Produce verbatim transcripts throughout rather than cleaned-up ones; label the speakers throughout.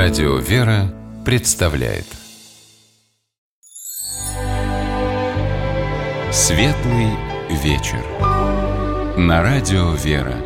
Speaker 1: Радио «Вера» представляет Светлый вечер на Радио «Вера».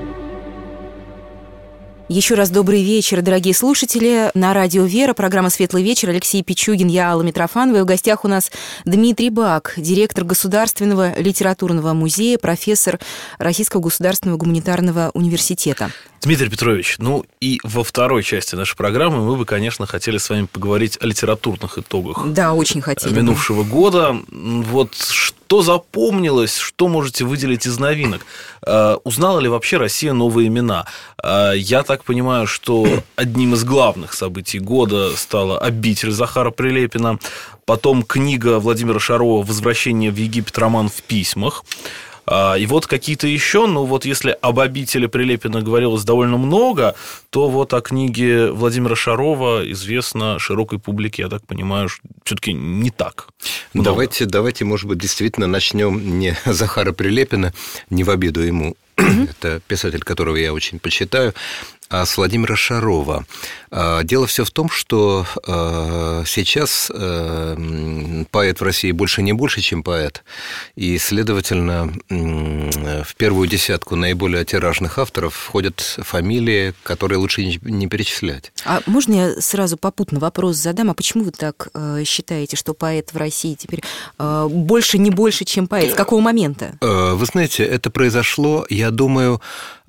Speaker 2: Еще раз добрый вечер, дорогие слушатели. На Радио «Вера» программа «Светлый вечер». Алексей Пичугин, я Алла Митрофанова. И в гостях у нас Дмитрий Бак, директор Государственного литературного музея, профессор Российского государственного гуманитарного университета.
Speaker 3: Дмитрий Петрович, ну и во второй части нашей программы мы бы, конечно, хотели с вами поговорить о литературных итогах.
Speaker 2: Да, очень хотели.
Speaker 3: Минувшего года. Вот что запомнилось, что можете выделить из новинок? Узнала ли вообще Россия новые имена? Я так понимаю, что одним из главных событий года стала «Обитель» Захара Прилепина, потом книга Владимира Шарова «Возвращение в Египет. Роман в письмах». И вот какие-то еще, ну вот если об «Обители» Прилепина говорилось довольно много, то вот о книге Владимира Шарова известно широкой публике, я так понимаю, все-таки не так много.
Speaker 4: Давайте, давайте, может быть, действительно начнем не с Захара Прилепина, не в обиду ему, это писатель, которого я очень почитаю, а с Владимира Шарова. Дело все в том, что сейчас поэт в России больше не больше, чем поэт, и, следовательно, в первую десятку наиболее тиражных авторов входят фамилии, которые лучше не перечислять.
Speaker 2: А можно я сразу попутно вопрос задам? А почему вы так считаете, что поэт в России теперь больше не больше, чем поэт? С какого момента?
Speaker 4: Вы знаете, это произошло, я думаю,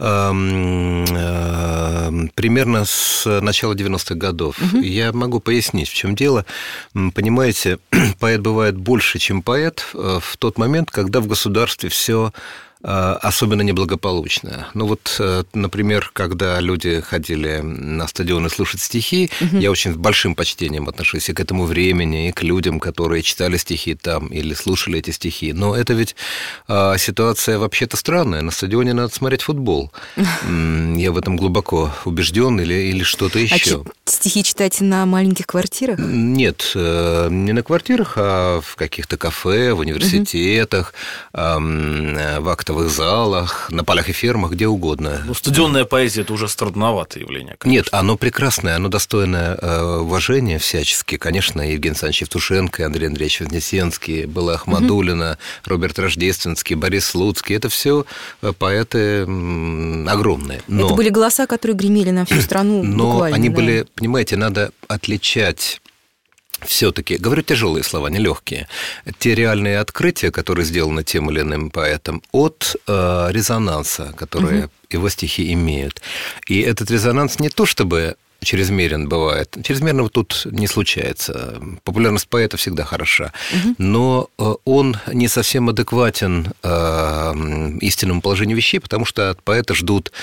Speaker 4: примерно с начала девяностых годов. Угу. Я могу пояснить, в чем дело. Понимаете, поэт бывает больше, чем поэт в тот момент, когда в государстве все особенно неблагополучно. Ну вот, например, когда люди ходили на стадионы слушать стихи, угу. я очень с большим почтением отношусь и к этому времени, и к людям, которые читали стихи там или слушали эти стихи. Но это ведь а, ситуация вообще-то странная. На стадионе надо смотреть футбол. Я в этом глубоко убежден или, или что-то еще.
Speaker 2: А стихи читать на маленьких квартирах?
Speaker 4: Нет, не на квартирах, а в каких-то кафе, в университетах, угу. в актовых залах, на полях и фермах, где угодно.
Speaker 3: Ну, стадионная поэзия – это уже странноватое явление, конечно.
Speaker 4: Нет, оно прекрасное, оно достойное уважения всячески. Конечно, Евгений Александрович Евтушенко, Андрей Андреевич Вознесенский, Белла Ахмадуллина, угу. Роберт Рождественский, Борис Слуцкий – это все поэты огромные.
Speaker 2: Но... Это были голоса, которые гремели на всю страну
Speaker 4: но
Speaker 2: буквально.
Speaker 4: Но они
Speaker 2: да?
Speaker 4: были, понимаете, надо отличать... Все-таки, говорю тяжелые слова, не легкие, те реальные открытия, которые сделаны тем или иным поэтом, от э, резонанса, который угу. его стихи имеют. И этот резонанс не то чтобы чрезмерен бывает, чрезмерного тут не случается. Популярность поэта всегда хороша, угу. но он не совсем адекватен э, истинному положению вещей, потому что от поэта ждут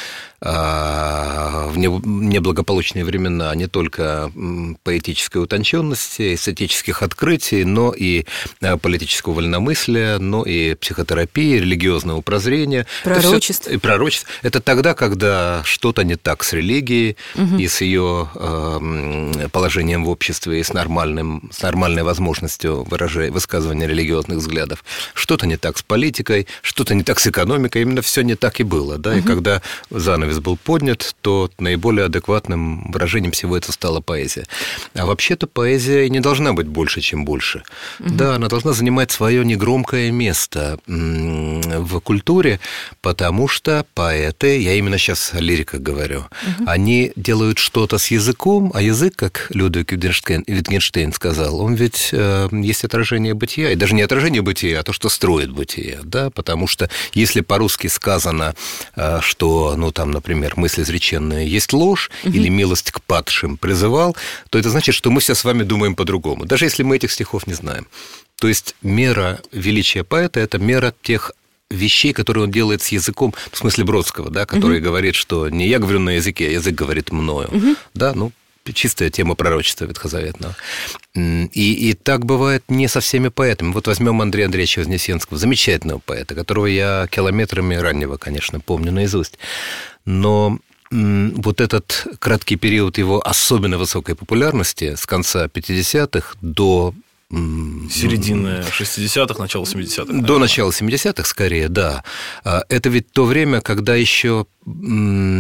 Speaker 4: в неблагополучные времена не только поэтической утонченности, эстетических открытий, но и политического вольномыслия, но и психотерапии, религиозного прозрения.
Speaker 2: Пророчеств.
Speaker 4: Это, все, и пророчеств. Это тогда, когда что-то не так с религией угу. и с ее положением в обществе, и с, нормальным, с нормальной возможностью выражения, высказывания религиозных взглядов. Что-то не так с политикой, что-то не так с экономикой. Именно все не так и было. Да? Угу. И когда занавес был поднят, то наиболее адекватным выражением всего это стала поэзия. А вообще-то поэзия не должна быть больше, чем больше. Угу. Да, она должна занимать свое негромкое место в культуре, потому что поэты, я именно сейчас о лириках говорю, угу. они делают что-то с языком, а язык, как Людвиг Витгенштейн сказал, он ведь э, есть отражение бытия, и даже не отражение бытия, а то, что строит бытие, да, потому что если по-русски сказано, э, что, ну, там, например, мысль изреченная есть ложь, угу. или милость к падшим призывал, то это значит, что мы все с вами думаем по-другому, даже если мы этих стихов не знаем. То есть мера величия поэта – это мера тех вещей, которые он делает с языком, в смысле Бродского, да, который угу. говорит, что не я говорю на языке, а язык говорит мною. Угу. Да, ну, чистая тема пророчества ветхозаветного. И, и так бывает не со всеми поэтами. Вот возьмем Андрея Андреевича Вознесенского, замечательного поэта, которого я километрами раннего, конечно, помню наизусть. Но вот этот краткий период его особенно высокой популярности с конца пятидесятых до
Speaker 3: середины шестидесятых, начало семидесятых. Наверное.
Speaker 4: До начала семидесятых, скорее, да. Это ведь то время, когда еще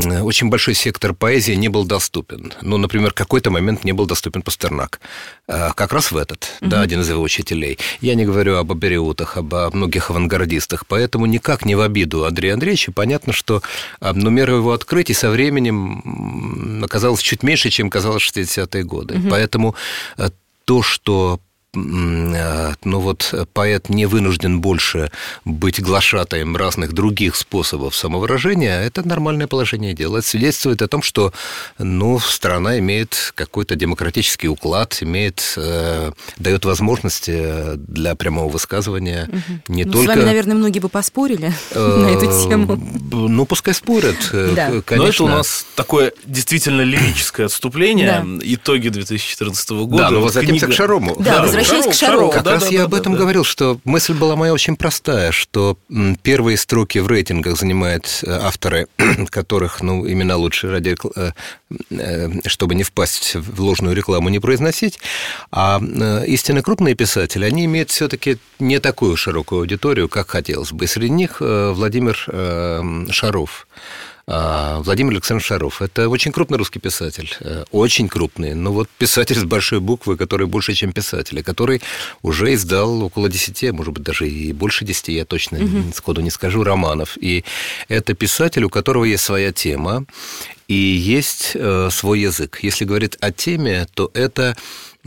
Speaker 4: очень большой сектор поэзии не был доступен. Ну, например, в какой-то момент не был доступен Пастернак. Как раз в этот, угу. да, один из его учителей. Я не говорю об абориутах, об многих авангардистах, поэтому никак не в обиду Андрею Андреевичу. Понятно, что ну, мера его открытий со временем оказалась чуть меньше, чем казалось в шестидесятые годы. Угу. Поэтому то, что ну вот поэт не вынужден больше быть глашатаем разных других способов самовыражения, это нормальное положение дела. Это свидетельствует о том, что ну, страна имеет какой-то демократический уклад, имеет, э, дает возможности для прямого высказывания угу. не ну, только... С
Speaker 2: вами, наверное, многие бы поспорили на эту тему.
Speaker 4: Ну, пускай спорят,
Speaker 3: конечно. Но это у нас такое действительно лирическое отступление, итоги две тысячи четырнадцатого года.
Speaker 4: Да, но возвратимся к Шарому.
Speaker 2: Да, возвращаясь к Шарову.
Speaker 4: Как
Speaker 3: да,
Speaker 4: раз
Speaker 3: да,
Speaker 4: я
Speaker 3: да,
Speaker 4: об этом
Speaker 3: да.
Speaker 4: говорил, что мысль была моя очень простая, что первые строки в рейтингах занимают авторы, которых, ну, имена лучше, ради, чтобы не впасть в ложную рекламу, не произносить, а истинно крупные писатели, они имеют все-таки не такую широкую аудиторию, как хотелось бы. И среди них Владимир Шаров. Владимир Александрович Шаров. Это очень крупный русский писатель. Очень крупный. Но вот писатель с большой буквы, который больше, чем писатель, который уже издал около десяти, может быть, даже и больше десяти, я точно угу. сходу не скажу, романов. И это писатель, у которого есть своя тема и есть свой язык. Если говорить о теме, то это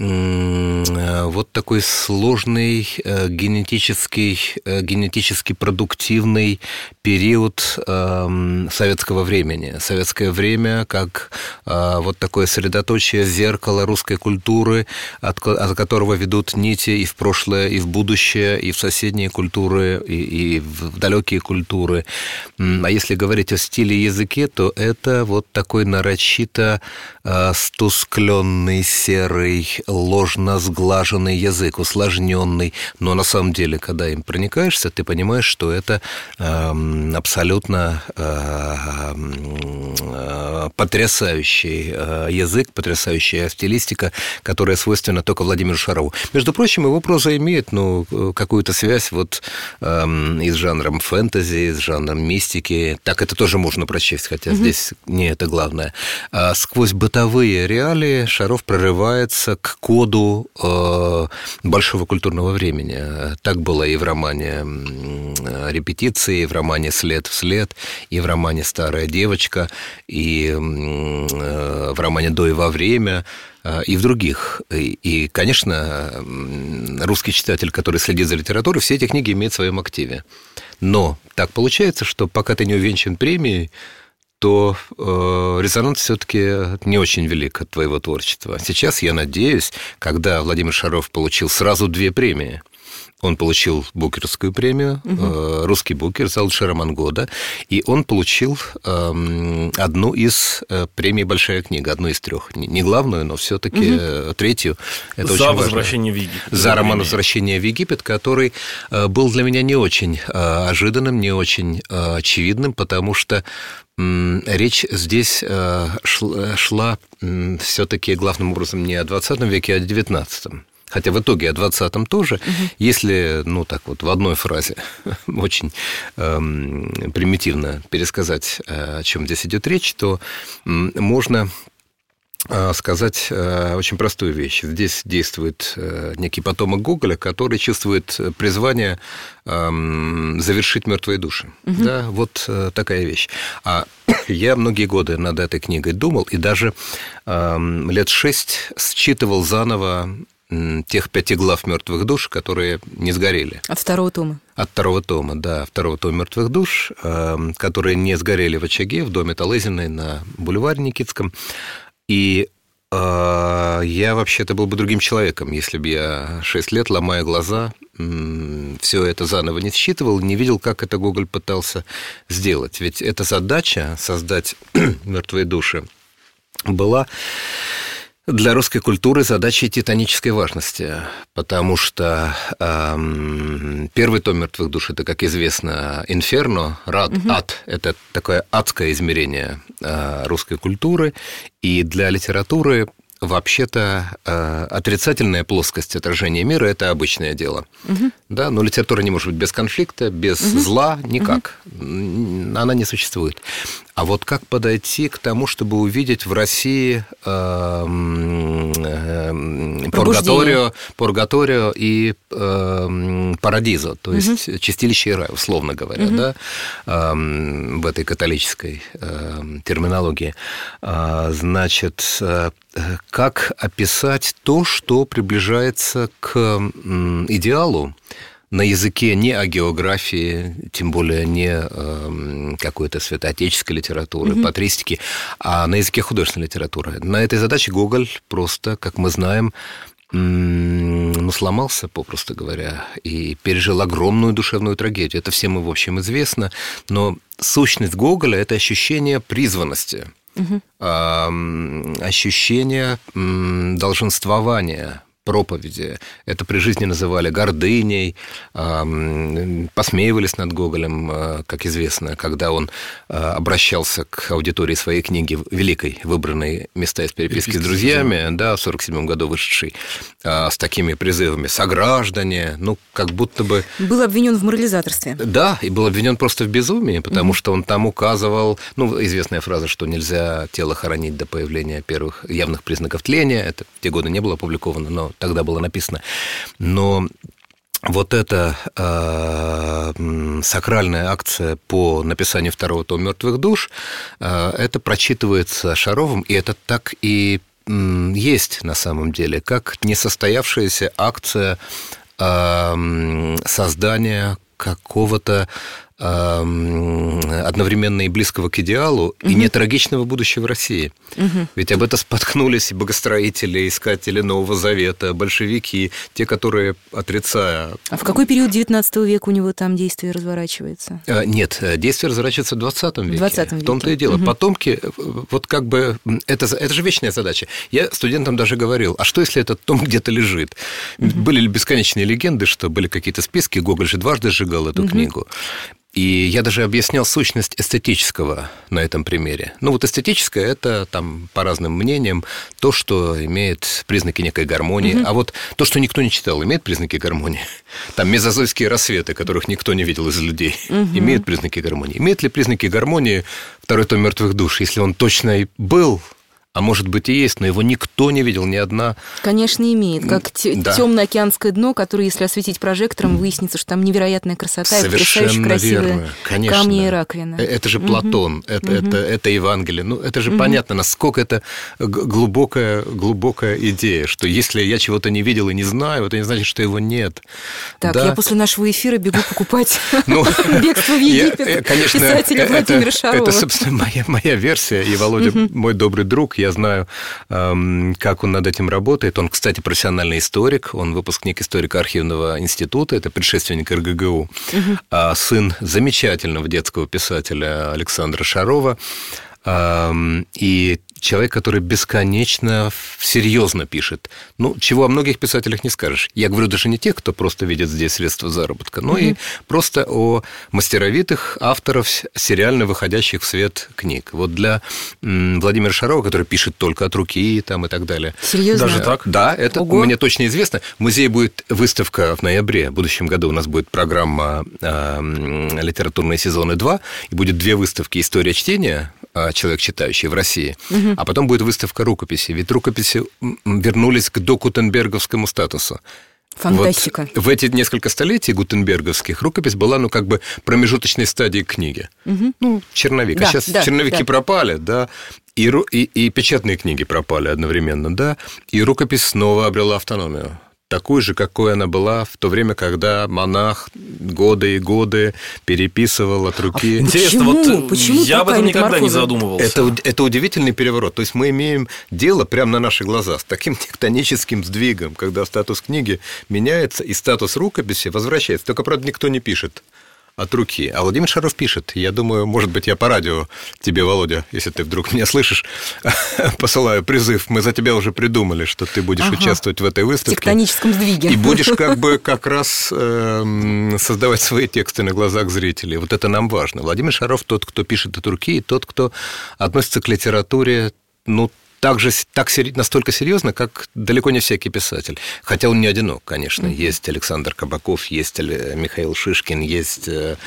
Speaker 4: вот такой сложный генетический, генетически продуктивный период советского времени. Советское время как вот такое средоточие, зеркало русской культуры, от которого ведут нити и в прошлое, и в будущее, и в соседние культуры, и, и в далекие культуры. А если говорить о стиле и языке, то это вот такой нарочито стускленный, серый, ложно сглаженный язык, усложненный, но на самом деле, когда им проникаешься, ты понимаешь, что это э, абсолютно э, э, потрясающий э, язык, потрясающая стилистика, которая свойственна только Владимиру Шарову. Между прочим, его проза имеет ну, какую-то связь вот, э, и с жанром фэнтези, и с жанром мистики. Так это тоже можно прочесть, хотя mm-hmm. здесь не это главное. А сквозь бытовые реалии Шаров прорывается к коду э, большого культурного времени. Так было и в романе «Репетиции», и в романе «След в след», и в романе «Старая девочка», и э, в романе «До и во время», и в других. И, и, конечно, русский читатель, который следит за литературой, все эти книги имеет в своем активе. Но так получается, что пока ты не увенчан премией, то э, резонанс все-таки не очень велик от твоего творчества. Сейчас, я надеюсь, когда Владимир Шаров получил сразу две премии, он получил Букеровскую премию, угу. э, русский Букер за лучший роман года, и он получил э, одну из э, премий «Большая книга», одну из трех. Не, не главную, но все-таки угу. третью. Это
Speaker 3: за
Speaker 4: очень
Speaker 3: возвращение
Speaker 4: важно.
Speaker 3: в Египет.
Speaker 4: За роман «Возвращение в Египет», который э, был для меня не очень э, ожиданным, не очень э, очевидным, потому что э, речь здесь э, шла, шла э, все-таки главным образом не о двадцатом веке, а о девятнадцатом. Хотя в итоге о двадцатом тоже, угу. если, ну, так вот, в одной фразе очень эм, примитивно пересказать, о чем здесь идет речь, то м, можно э, сказать э, очень простую вещь. Здесь действует э, некий потомок Гоголя, который чувствует призвание э, завершить «Мертвые души». Угу. Да, вот э, такая вещь. А я многие годы над этой книгой думал, и даже э, лет шесть считывал заново тех пяти глав «Мертвых душ», которые не сгорели.
Speaker 2: От второго тома.
Speaker 4: От второго тома, да, второго тома «Мертвых душ», которые не сгорели в очаге в доме Талызиной на бульваре Никитском. И э, я вообще-то был бы другим человеком, если бы я шесть лет, ломая глаза, все это заново не считывал, не видел, как это Гоголь пытался сделать. Ведь эта задача создать «Мертвые души» была для русской культуры задачей титанической важности, потому что э, первый том «Мертвых душ» – это, как известно, инферно, рад, угу. ад – это такое адское измерение э, русской культуры, и для литературы вообще-то э, отрицательная плоскость отражения мира – это обычное дело. Угу. Да? Но литература не может быть без конфликта, без угу. зла, никак. Угу. Она не существует. А вот как подойти к тому, чтобы увидеть в России э, э, Пургаторио, Пургаторио и э, Парадизо, то есть угу. чистилище и рай, условно говоря, угу. да, э, в этой католической э, терминологии. Э, значит, э, как описать то, что приближается к э, идеалу, на языке не о географии, тем более не э, какой-то святоотеческой литературы, mm-hmm. патристики, а на языке художественной литературы. На этой задаче Гоголь просто, как мы знаем, м- ну, сломался, попросту говоря, и пережил огромную душевную трагедию. Это всем, в общем, известно, но сущность Гоголя – это ощущение призванности, mm-hmm. э, ощущение м- долженствования, проповеди. Это при жизни называли гордыней, посмеивались над Гоголем, как известно, когда он обращался к аудитории своей книги великой, выбранной «Места из переписки, переписки с друзьями», да, в сорок седьмом году вышедшей, с такими призывами: «Сограждане», ну, как будто бы...
Speaker 2: Был обвинен в морализаторстве.
Speaker 4: Да, и был обвинен просто в безумии, потому mm-hmm. что он там указывал, ну, известная фраза, что нельзя тело хоронить до появления первых явных признаков тления, это в те годы не было опубликовано, но тогда было написано. Но вот эта э, сакральная акция по написанию второго тома «Мертвых душ», э, это прочитывается Шаровым, и это так и э, есть на самом деле, как несостоявшаяся акция э, создания какого-то одновременно и близкого к идеалу, угу. и нетрагичного будущего России. Угу. Ведь об этом споткнулись и богостроители, искатели Нового Завета, большевики, те, которые, отрицая...
Speaker 2: А в какой период девятнадцатого века у него там действие разворачивается?
Speaker 4: Нет, действие разворачивается в двадцатом веке.
Speaker 2: В двадцатом веке.
Speaker 4: В том-то и дело. Угу. Потомки, вот как бы... Это, это же вечная задача. Я студентам даже говорил, а что, если этот том где-то лежит? Угу. Были ли бесконечные легенды, что были какие-то списки, Гоголь же дважды сжигал эту угу. книгу. И я даже объяснял сущность эстетического на этом примере. Ну, вот эстетическое – это, там, по разным мнениям, то, что имеет признаки некой гармонии. Угу. А вот то, что никто не читал, имеет признаки гармонии. Там мезозойские рассветы, которых никто не видел из людей, угу. имеют признаки гармонии. Имеет ли признаки гармонии второй том «Мертвых душ», если он точно и был... А может быть и есть, но его никто не видел, ни одна.
Speaker 2: Конечно, имеет. Как да. темно-океанское дно, которое, если осветить прожектором, выяснится, что там невероятная красота и потрясающе красивые камни и раковины.
Speaker 4: Это же Платон, угу. это, угу. это, это Евангелие. Ну, это же угу. понятно, насколько это глубокая, глубокая идея, что если я чего-то не видел и не знаю, это не значит, что его нет.
Speaker 2: Так,
Speaker 4: да?
Speaker 2: Я после нашего эфира бегу покупать «Бегство в Египет» писателя Владимира Шарова.
Speaker 4: Это, собственно, моя версия, и Володя мой добрый друг. Я знаю, как он над этим работает. Он, кстати, профессиональный историк, он выпускник историко-архивного института, это предшественник эр гэ гэ у, угу. сын замечательного детского писателя Александра Шарова. И человек, который бесконечно серьезно пишет. Ну, чего о многих писателях не скажешь. Я говорю даже не тех, кто просто видит здесь средства заработка, но mm-hmm. и просто о мастеровитых авторов, сериально выходящих в свет книг. Вот для Владимира Шарова, который пишет только от руки там, и так далее.
Speaker 2: Серьезно?
Speaker 3: Даже так?
Speaker 4: Да, это Ого. Мне точно известно. В музее будет выставка в ноябре. В будущем году у нас будет программа э, «Литературные сезоны два», и будет две выставки «История чтения», человек читающий в России, угу. а потом будет выставка рукописей. Ведь рукописи вернулись к догутенберговскому статусу.
Speaker 2: Фантастика.
Speaker 4: Вот в эти несколько столетий гутенберговских рукопись была, ну, как бы промежуточной стадией книги. Угу. Ну, черновик. Да, а сейчас да, черновики да. пропали, да, и, и, и печатные книги пропали одновременно, да, и рукопись снова обрела автономию. Такой же, какой она была в то время, когда монах годы и годы переписывал от руки.
Speaker 3: А интересно,
Speaker 2: почему?
Speaker 3: вот
Speaker 2: Почему
Speaker 3: я об этом никогда не задумывался.
Speaker 4: Это, это удивительный переворот. То есть мы имеем дело прямо на наших глазах с таким тектоническим сдвигом, когда статус книги меняется, и статус рукописи возвращается. Только, правда, никто не пишет от руки. А Владимир Шаров пишет. Я думаю, может быть, я по радио тебе, Володя, если ты вдруг меня слышишь, посылаю призыв. Мы за тебя уже придумали, что ты будешь ага. участвовать в этой выставке.
Speaker 2: В тектоническом сдвиге.
Speaker 4: И будешь как бы как раз э, создавать свои тексты на глазах зрителей. Вот это нам важно. Владимир Шаров тот, кто пишет от руки, и тот, кто относится к литературе, ну, так же, так, настолько серьезно, как далеко не всякий писатель. Хотя он не одинок, конечно. Mm-hmm. Есть Александр Кабаков, есть Михаил Шишкин, есть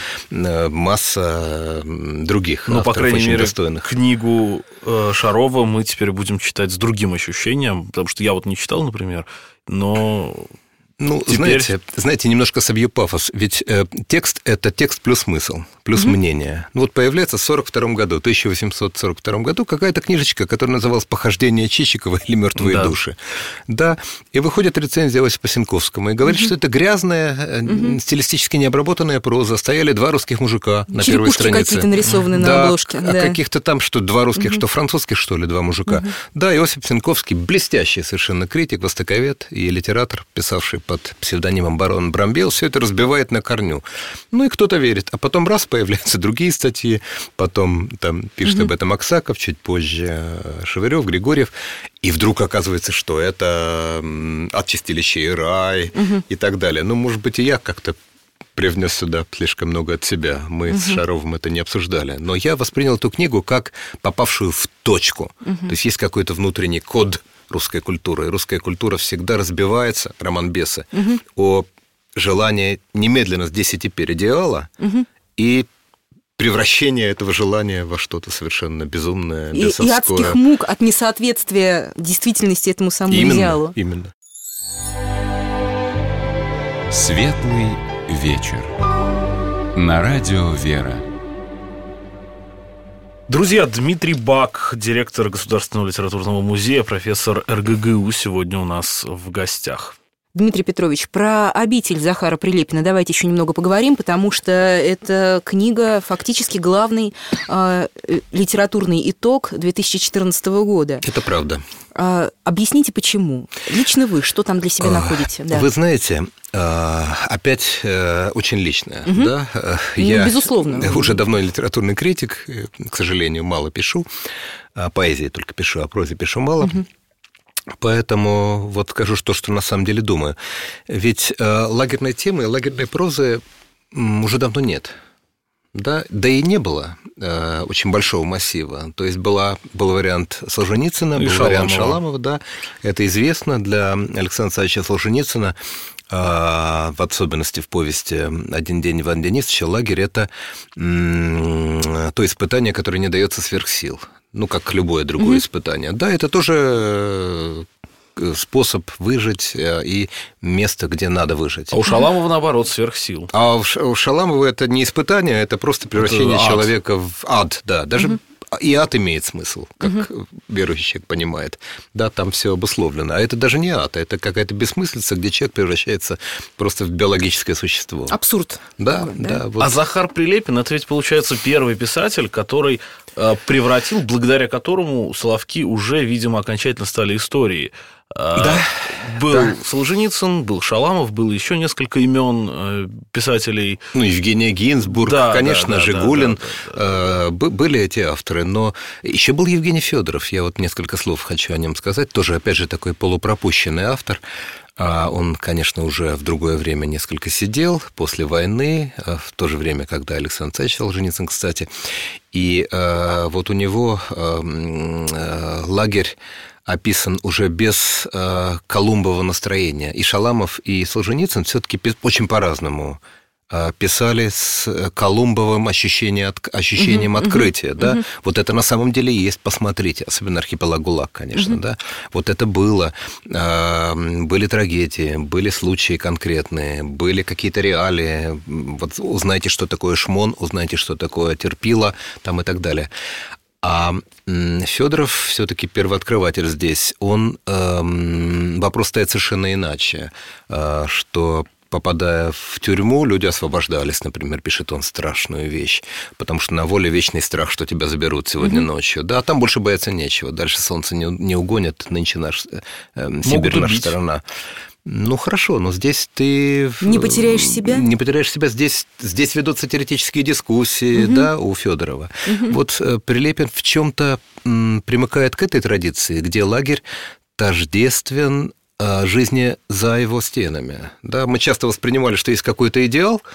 Speaker 4: масса других
Speaker 3: ну,
Speaker 4: авторов,
Speaker 3: по крайней
Speaker 4: очень
Speaker 3: мере,
Speaker 4: достойных.
Speaker 3: Книгу Шарова мы теперь будем читать с другим ощущением, потому что я вот не читал, например, но...
Speaker 4: Ну,
Speaker 3: Теперь...
Speaker 4: знаете, знаете, немножко собью пафос, ведь э, текст – это текст плюс смысл, плюс mm-hmm. мнение. Ну, вот появляется в сорок втором году, тысяча восемьсот сорок втором году какая-то книжечка, которая называлась «Похождение Чичикова» или «Мертвые да. души». Да, и выходит рецензия Осипа Сенковскому и говорит, mm-hmm. что это грязная, mm-hmm. стилистически необработанная проза. Стояли два русских мужика на первой странице.
Speaker 2: Какие-то нарисованы
Speaker 4: да,
Speaker 2: на обложке.
Speaker 4: Да, каких-то там, что два русских,
Speaker 2: mm-hmm.
Speaker 4: что французских, что ли, два мужика. Mm-hmm. Да, и Осип Сенковский, блестящий совершенно критик, востоковед и литератор, писавший под псевдонимом барон Брамбел, все это разбивает на корню. Ну и кто-то верит. А потом раз появляются другие статьи, потом там пишет mm-hmm. об этом Аксаков, чуть позже Шевырев, Григорьев, и вдруг оказывается, что это «От чистилища рай» mm-hmm. и так далее. Ну, может быть, и я как-то привнес сюда слишком много от себя. Мы uh-huh. с Шаровым это не обсуждали. Но я воспринял эту книгу как попавшую в точку. Uh-huh. То есть есть какой-то внутренний код русской культуры. И русская культура всегда разбивается, роман Бесы, uh-huh. о желании немедленно здесь и теперь идеала uh-huh. и превращение этого желания во что-то совершенно безумное,
Speaker 2: и,
Speaker 4: бесовское.
Speaker 2: И адских мук от несоответствия действительности этому самому
Speaker 4: именно,
Speaker 2: идеалу.
Speaker 4: Именно.
Speaker 1: Светлый вечер. На радио «Вера».
Speaker 3: Друзья, Дмитрий Бак, директор Государственного литературного музея, профессор эр гэ гэ у, сегодня у нас в гостях.
Speaker 2: Дмитрий Петрович, про «Обитель» Захара Прилепина давайте еще немного поговорим, потому что эта книга фактически главный э, литературный итог две тысячи четырнадцатого года.
Speaker 4: Это правда.
Speaker 2: Э, объясните, почему? Лично вы что там для себя находите? Да.
Speaker 4: Вы знаете, опять очень личное.
Speaker 2: Угу.
Speaker 4: Да?
Speaker 2: Ну,
Speaker 4: я
Speaker 2: безусловно.
Speaker 4: Уже давно литературный критик, к сожалению, мало пишу. Поэзии только пишу, а прозе пишу мало. Угу. Поэтому вот скажу то, что на самом деле думаю. Ведь э, лагерной темы, лагерной прозы уже давно нет. Да, да и не было э, очень большого массива. То есть была, был вариант Солженицына, был
Speaker 3: Шаламова.
Speaker 4: вариант Шаламова. Да. Это известно для Александра Александровича Солженицына, э, в особенности в повести «Один день Ивана Денисовича», лагерь – это э, то испытание, которое не дается сверх сил. Ну, как любое другое mm-hmm. испытание. Да, это тоже способ выжить и место, где надо выжить.
Speaker 3: А у Шаламова, наоборот, сверхсил.
Speaker 4: А у Шаламова это не испытание, это просто превращение это человека в ад. Да, даже mm-hmm. и ад имеет смысл, как mm-hmm. верующий человек понимает. Да, там все обусловлено. А это даже не ад, это какая-то бессмыслица, где человек превращается просто в биологическое существо.
Speaker 2: Абсурд.
Speaker 4: Да,
Speaker 2: да.
Speaker 4: да. Вот.
Speaker 3: А Захар Прилепин – это ведь, получается, первый писатель, который превратил, благодаря которому Соловки уже, видимо, окончательно стали историей.
Speaker 4: Да.
Speaker 3: Был
Speaker 4: да.
Speaker 3: Солженицын, был Шаламов, было еще несколько имен писателей.
Speaker 4: Ну, Евгения Гинзбург, да, конечно, да, да, Жигулин. Да, да, да, да. Были эти авторы, но еще был Евгений Федоров. Я вот несколько слов хочу о нем сказать. Тоже, опять же, такой полупропущенный автор. Он, конечно, уже в другое время несколько сидел, после войны, в то же время, когда Александр Александрович Солженицын, кстати. И вот у него лагерь описан уже без Колумбова настроения. И Шаламов, и Солженицын все-таки очень по-разному писали с Колумбовым ощущением, ощущением uh-huh, открытия. Uh-huh, да? uh-huh. Вот это на самом деле есть, посмотрите, особенно архипелаг ГУЛАГ, конечно. Uh-huh. Да? Вот это было. Были трагедии, были случаи конкретные, были какие-то реалии. Вот узнайте, что такое шмон, узнайте, что такое терпила, там и так далее. А Федоров все-таки первооткрыватель здесь. Он вопрос стоит совершенно иначе, что попадая в тюрьму, люди освобождались, например, пишет он страшную вещь, потому что на воле вечный страх, что тебя заберут сегодня mm-hmm. ночью. Да, там больше бояться нечего, дальше солнце не, не угонит, нынче наш, э, Сибирь наша сторона. Ну, хорошо, но здесь ты...
Speaker 2: Не потеряешь себя?
Speaker 4: Не потеряешь себя. Здесь, здесь ведутся теоретические дискуссии, угу. да, у Федорова. Угу. Вот Прилепин в чем-то примыкает к этой традиции, где лагерь тождествен жизни за его стенами. Да, мы часто воспринимали, что есть какой-то идеал,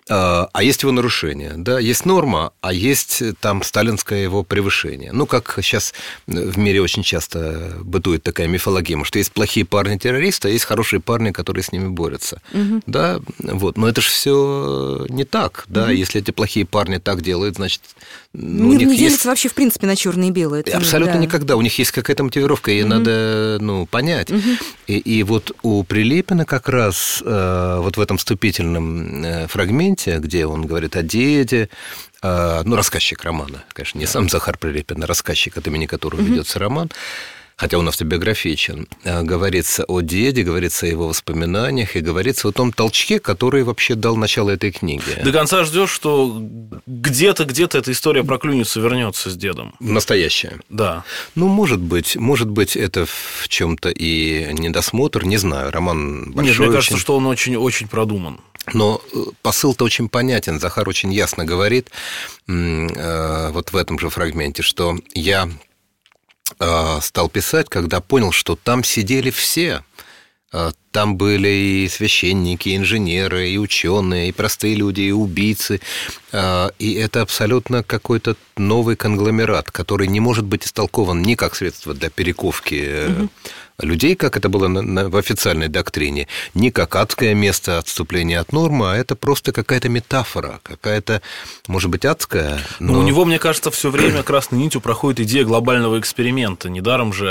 Speaker 4: а есть его нарушение, да, есть норма, а есть там сталинское его превышение. Ну, как сейчас в мире очень часто бытует такая мифологема, что есть плохие парни-террористы, а есть хорошие парни, которые с ними борются. Угу. Да, вот. Но это же все не так, да, угу. Если эти плохие парни так делают, значит...
Speaker 2: Ну, Мир не делится есть... вообще, в принципе, на черное и белое. Это,
Speaker 4: абсолютно да. никогда. У них есть какая-то мотивировка, ее угу. надо, ну, понять. Угу. И, и вот у Прилепина как раз э, вот в этом вступительном э, фрагменте, где он говорит о деде, э, ну, рассказчик романа, конечно, не сам Захар Прилепин, а рассказчик, от имени которого угу. ведется роман, хотя он автобиографичен, говорится о деде, говорится о его воспоминаниях и говорится о том толчке, который вообще дал начало этой книге.
Speaker 3: До конца ждешь, что где-то, где-то эта история проклюнется, вернется с дедом.
Speaker 4: Настоящая.
Speaker 3: Да.
Speaker 4: Ну, может быть, может быть, это в чем-то и недосмотр, не знаю, роман большой.
Speaker 3: Нет, мне кажется,
Speaker 4: очень...
Speaker 3: что он очень-очень продуман.
Speaker 4: Но посыл-то очень понятен. Захар очень ясно говорит вот в этом же фрагменте, что я стал писать, когда понял, что там сидели все. Там были и священники, и инженеры, и ученые, и простые люди, и убийцы. И это абсолютно какой-то новый конгломерат, который не может быть истолкован ни как средство для перековки угу. людей, как это было в официальной доктрине, ни как адское место отступления от нормы, а это просто какая-то метафора, какая-то, может быть, адская. Но...
Speaker 3: Но у него, мне кажется, все время красной нитью проходит идея глобального эксперимента. Недаром же...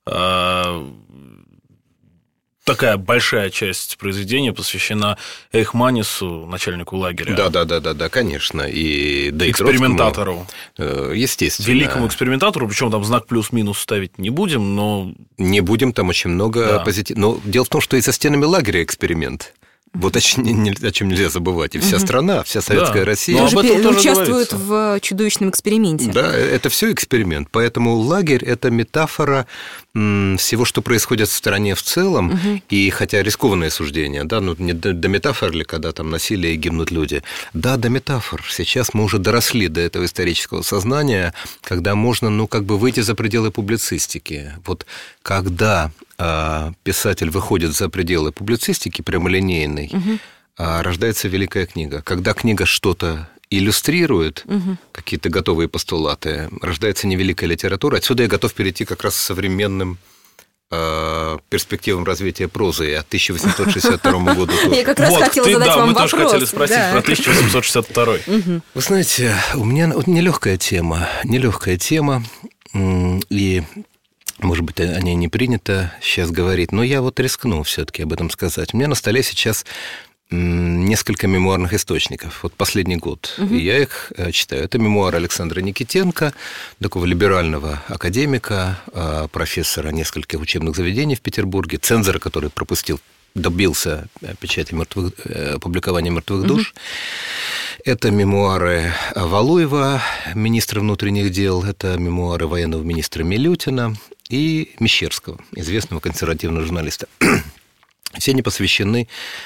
Speaker 3: Такая большая часть произведения посвящена Эйхманису, начальнику лагеря.
Speaker 4: Да, да, да, да, да, конечно. И да,
Speaker 3: экспериментатору.
Speaker 4: Естественно.
Speaker 3: Великому экспериментатору, причем там знак плюс-минус ставить не будем, но.
Speaker 4: Не будем, там очень много да. позитивного. Но дело в том, что и за стенами лагеря эксперимент. Вот о чем нельзя забывать. И вся угу. страна, вся советская да. Россия
Speaker 2: Но об этом тоже участвует говорится. В чудовищном эксперименте.
Speaker 4: Да, это все эксперимент. Поэтому лагерь – это метафора всего, что происходит в стране в целом. Угу. И хотя рискованное суждение, да, ну не до, до метафор ли, когда там насилие и гибнут люди. Да, до метафор. Сейчас мы уже доросли до этого исторического сознания, когда можно, ну, как бы выйти за пределы публицистики. Вот когда писатель выходит за пределы публицистики прямолинейной, угу. рождается великая книга. Когда книга что-то иллюстрирует, угу. какие-то готовые постулаты, рождается невеликая литература. Отсюда я готов перейти как раз к современным перспективам развития прозы от тысяча восемьсот шестьдесят второму году.
Speaker 2: Я как раз хотела задать вам вопрос.
Speaker 3: Мы тоже хотели спросить про тысяча восемьсот шестьдесят второй.
Speaker 4: Вы знаете, у меня нелегкая тема, нелегкая тема, и... Может быть, о ней не принято сейчас говорить, но я вот рискну все-таки об этом сказать. У меня на столе сейчас несколько мемуарных источников. Вот последний год. Угу. И я их читаю. Это мемуары Александра Никитенко, такого либерального академика, профессора нескольких учебных заведений в Петербурге, цензора, который пропустил, добился печати мертвых, публикования «Мертвых душ». Угу. Это мемуары Валуева, министра внутренних дел, это мемуары военного министра Милютина и Мещерского, известного консервативного журналиста. Все они посвящены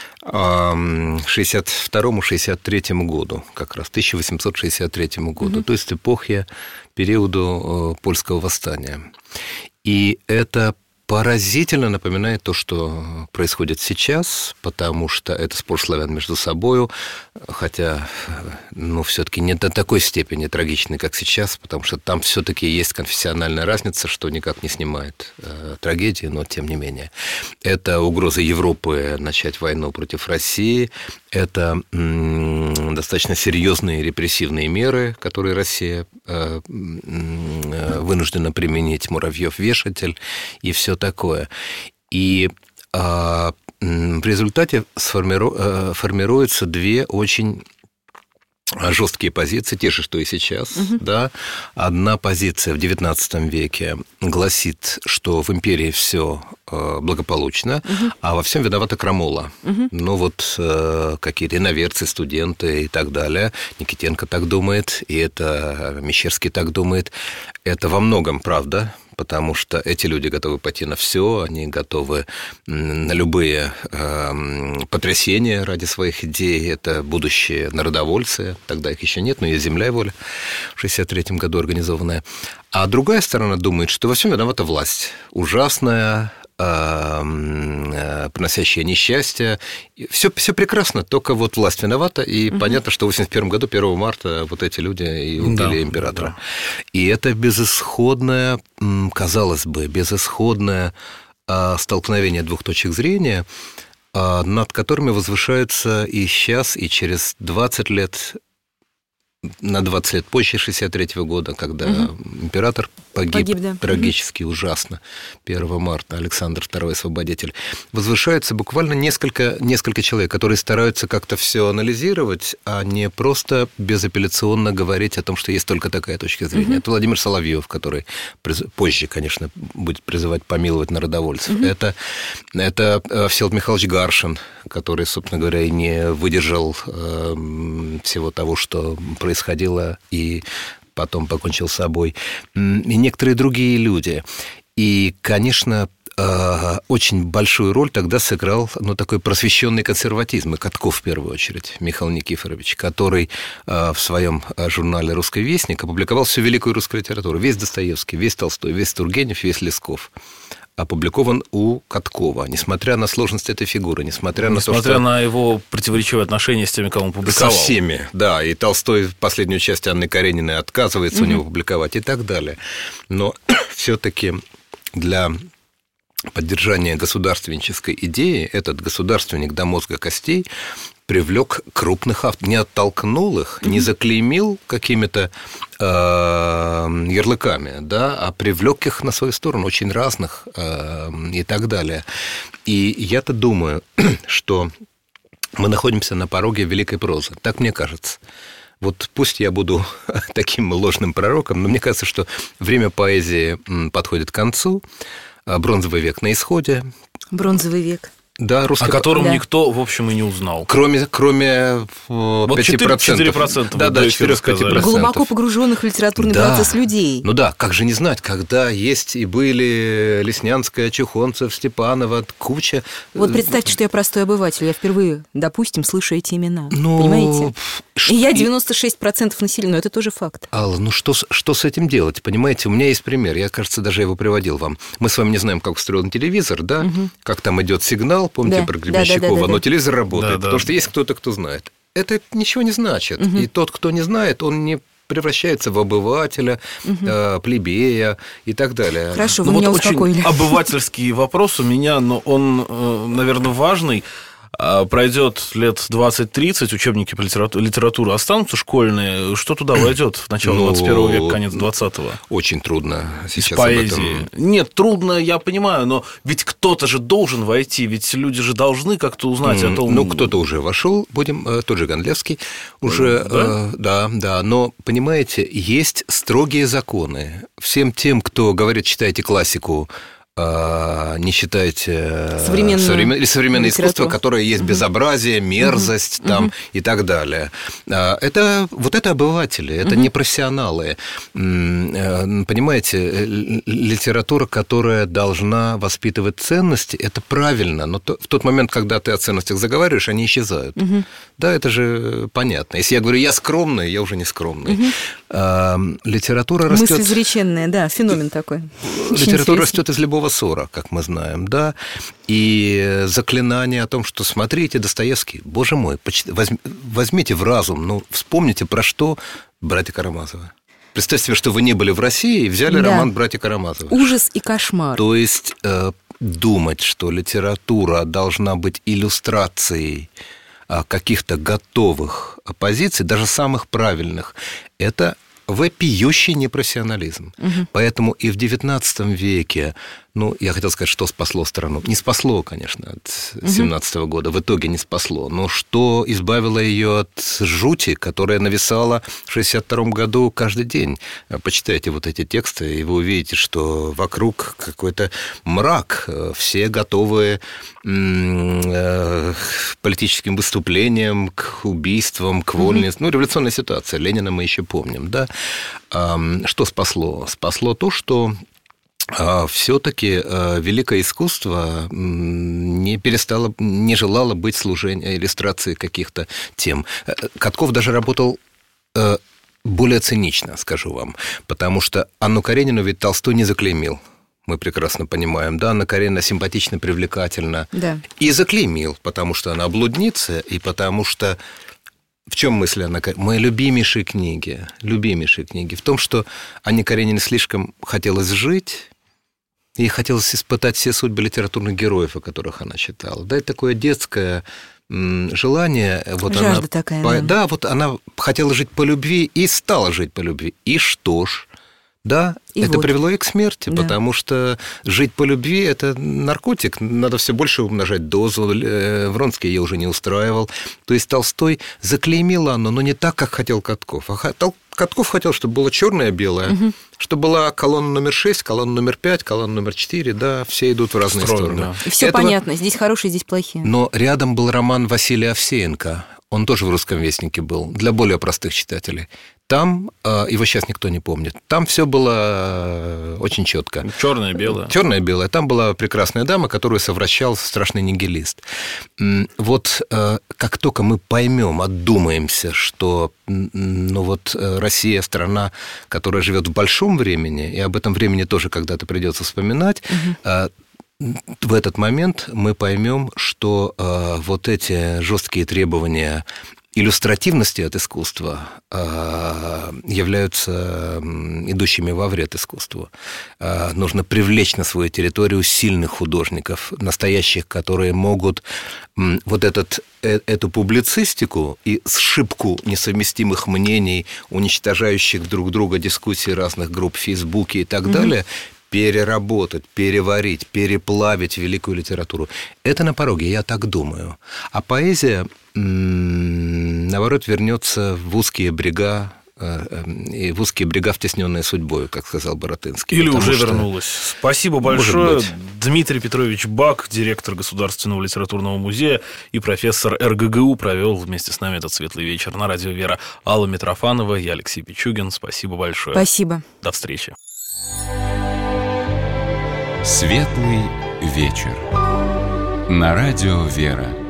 Speaker 4: шестьдесят второму — шестьдесят третьему году, как раз тысяча восемьсот шестьдесят третьему году, mm-hmm. то есть эпохе, периоду польского восстания. И это поразительно напоминает то, что происходит сейчас, потому что это спор славян между собою, хотя, ну, все-таки не до такой степени трагичный, как сейчас, потому что там все-таки есть конфессиональная разница, что никак не снимает э, трагедии, но тем не менее. Это угроза Европы начать войну против России, это м- достаточно серьезные репрессивные меры, которые Россия э, э, вынуждена применить, Муравьев-вешатель и все такое. И а, в результате сформиру, формируются две очень жесткие позиции, те же, что и сейчас. Угу. Да? Одна позиция в девятнадцатом веке гласит, что в империи все благополучно, угу. а во всем виновата крамола. Угу. Ну вот какие-то иноверцы, студенты и так далее. Никитенко так думает, и это Мещерский так думает. Это во многом правда, потому что эти люди готовы пойти на все, они готовы на любые э, потрясения ради своих идей. Это будущие народовольцы, тогда их еще нет, но есть «Земля и воля» в шестьдесят третьем году организованная. А другая сторона думает, что во всем виновата власть. Ужасная, приносящее несчастье. Все, все прекрасно, только вот власть виновата, и угу. понятно, что в восемьдесят первом году, первого марта, вот эти люди и убили да, императора. Да. И это безысходное, казалось бы, безысходное столкновение двух точек зрения, над которыми возвышаются и сейчас, и через двадцать лет, на двадцать лет позже, шестьдесят третьего года, когда угу. император погиб, погиб да. трагически, угу. ужасно, первого марта, Александр второй Освободитель, возвышаются буквально несколько, несколько человек, которые стараются как-то все анализировать, а не просто безапелляционно говорить о том, что есть только такая точка зрения. Угу. Это Владимир Соловьев, который позже, конечно, будет призывать помиловать народовольцев. Угу. Это, это Всеволод Михайлович Гаршин, который, собственно говоря, и не выдержал э, всего того, что происходило, и потом покончил с собой, и некоторые другие люди. И, конечно, очень большую роль тогда сыграл ну, такой просвещенный консерватизм, и Катков в первую очередь, Михаил Никифорович, который в своем журнале «Русский вестник» опубликовал всю великую русскую литературу. Весь Достоевский, весь Толстой, весь Тургенев, весь Лесков опубликован у Каткова, несмотря на сложность этой фигуры, несмотря, несмотря на то, что...
Speaker 3: на его противоречивые отношения с теми, кого он публиковал.
Speaker 4: Со всеми, да, и Толстой последнюю часть Анны Карениной отказывается угу. у него публиковать и так далее. Но все-таки для поддержания государственнической идеи этот государственник до мозга костей привлек крупных авторов, не оттолкнул их, mm-hmm. не заклеймил какими-то э, ярлыками, да, а привлек их на свою сторону, очень разных э, и так далее. И я-то думаю, что мы находимся на пороге великой прозы, так мне кажется. Вот пусть я буду таким ложным пророком, но мне кажется, что время поэзии подходит к концу, бронзовый век на исходе.
Speaker 2: Бронзовый век.
Speaker 3: Да, русский... О котором да. никто, в общем, и не узнал.
Speaker 4: Кроме, кроме вот пяти процентов. четыре процента. Да, да, четыре-пять процентов.
Speaker 2: Глубоко погруженных в литературный да. процесс людей.
Speaker 4: Ну да, как же не знать, когда есть и были Леснянская, Чухонцев, Степанова, куча...
Speaker 2: Вот представьте, что я простой обыватель, я впервые, допустим, слышу эти имена. Ну... Понимаете? Ш... И я девяносто шесть процентов населения, но это тоже факт.
Speaker 4: Алла, ну что, что с этим делать? Понимаете, у меня есть пример, я, кажется, даже его приводил вам. Мы с вами не знаем, как устроен телевизор, да? Угу. Как там идет сигнал, помните, да. про Гребенщикова, да, да, да, да. но телевизор работает, да, да. потому что есть кто-то, кто знает. Это ничего не значит. Угу. И тот, кто не знает, он не превращается в обывателя, угу. э, плебея и так далее.
Speaker 2: Хорошо, вы ну, меня вот успокоили.
Speaker 3: Очень обывательский вопрос у меня, но он, наверное, важный. Пройдет лет двадцать-тридцать, учебники по литературе останутся школьные. Что туда войдет в начало ну, двадцать первого века, конец двадцатого?
Speaker 4: Очень трудно сейчас
Speaker 3: из поэзии. Об этом... Нет, трудно, я понимаю, но ведь кто-то же должен войти, ведь люди же должны как-то узнать mm, о том...
Speaker 4: Ну, кто-то уже вошел, будем, тот же Гондлевский, уже, да? Э, да, да, но, понимаете, есть строгие законы. Всем тем, кто говорит, читайте классику, не считаете современное, современ... или современное искусство, которое есть угу. безобразие, мерзость угу. там, угу. и так далее. Это, вот это обыватели, это угу. не профессионалы. Понимаете, литература, которая должна воспитывать ценности, это правильно, но то, в тот момент, когда ты о ценностях заговариваешь, они исчезают. Угу. Да, это же понятно. Если я говорю, я скромный, я уже не скромный. Угу. А, литература растет...
Speaker 2: Мысль изреченная, да, феномен такой.
Speaker 4: Литература растет из любого ссора, как мы знаем, да, и заклинание о том, что смотрите, Достоевский, боже мой, возьмите в разум, ну, вспомните, про что братья Карамазовы. Представьте себе, что вы не были в России и взяли да. роман «Братья Карамазовы».
Speaker 2: Ужас и кошмар.
Speaker 4: То есть э, думать, что литература должна быть иллюстрацией каких-то готовых позиций, даже самых правильных, это вопиющий непрофессионализм. Угу. Поэтому и в девятнадцатом веке, ну, я хотел сказать, что спасло страну. Не спасло, конечно, от семнадцатого года, в итоге не спасло. Но что избавило ее от жути, которая нависала в шестьдесят втором году каждый день? Почитайте вот эти тексты, и вы увидите, что вокруг какой-то мрак. Все готовы к политическим выступлениям, к убийствам, к вольнице. Ну, революционная ситуация. Ленина мы еще помним, да? Что спасло? Спасло то, что все-таки великое искусство не перестало, не желало быть служением, иллюстрацией каких-то тем. Катков даже работал более цинично, скажу вам, потому что Анну Каренину ведь Толстой не заклеймил. мы прекрасно понимаем, да, Анна Каренина симпатична, привлекательна.
Speaker 2: Да.
Speaker 4: И заклеймил, потому что она блудница, и потому что... В чем мысль Анны Карениной? Мои любимейшие книги, любимейшие книги в том, что Анне Карениной слишком хотелось жить, ей хотелось испытать все судьбы литературных героев, о которых она читала. Да, это такое детское желание. Вот
Speaker 2: Жажда
Speaker 4: она,
Speaker 2: такая.
Speaker 4: По,
Speaker 2: да.
Speaker 4: да, вот она хотела жить по любви и стала жить по любви. И что ж? Да,
Speaker 2: и
Speaker 4: это
Speaker 2: вот.
Speaker 4: привело и к смерти,
Speaker 2: Да.
Speaker 4: потому что жить по любви – это наркотик, надо все больше умножать дозу. Вронский ее уже не устраивал. То есть Толстой заклеймил Анну, но не так, как хотел Катков. А Катков хотел, чтобы было черное-белое, угу. чтобы была колонна номер шесть, колонна номер пять, колонна номер четыре, да, все идут в разные
Speaker 3: Строй,
Speaker 4: стороны.
Speaker 3: Да.
Speaker 2: И все
Speaker 4: Этого...
Speaker 2: понятно, здесь хорошие, здесь плохие.
Speaker 4: Но рядом был роман Василия Овсеенко, он тоже в «Русском вестнике» был, для более простых читателей. Там, его сейчас никто не помнит, там все было очень четко.
Speaker 3: Черное-белое.
Speaker 4: Черное-белое. Там была прекрасная дама, которую совращал страшный нигилист. Вот как только мы поймем, отдумаемся, что ну вот Россия страна, которая живет в большом времени, и об этом времени тоже когда-то придется вспоминать, угу. В этот момент мы поймем, что э, вот эти жесткие требования иллюстративности от искусства э, являются идущими во вред искусству. Э, нужно привлечь на свою территорию сильных художников, настоящих, которые могут э, вот этот, э, эту публицистику и сшибку несовместимых мнений, уничтожающих друг друга дискуссии разных групп в Фейсбуке и так mm-hmm. далее, переработать, переварить, переплавить великую литературу. Это на пороге, я так думаю. А поэзия, наоборот, вернется в узкие брега, и в узкие брега, втесненные судьбой, как сказал Баратынский.
Speaker 3: Или уже
Speaker 4: что...
Speaker 3: вернулась. Спасибо большое. Дмитрий Петрович Бак, директор Государственного литературного музея и профессор эр гэ гэ у, провел вместе с нами этот светлый вечер на радио «Вера». Алла Митрофанова, я Алексей Пичугин. Спасибо большое.
Speaker 2: Спасибо.
Speaker 3: До встречи.
Speaker 1: Светлый вечер. На радио «Вера».